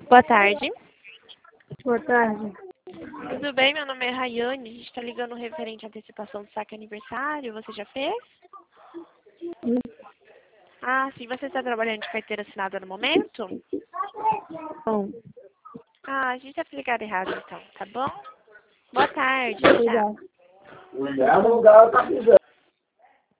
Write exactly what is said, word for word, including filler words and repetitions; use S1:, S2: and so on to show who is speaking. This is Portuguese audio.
S1: Boa tarde.
S2: Boa tarde.
S1: Tudo bem? Meu nome é Rayane. A gente está ligando referente à antecipação do saque aniversário. Você já fez?
S2: Hum,
S1: Ah, sim. Você está trabalhando de carteira assinada no momento?
S2: Bom,
S1: Ah, a gente está ligado errado então, tá bom? Boa tarde. Tchau.
S2: obrigada.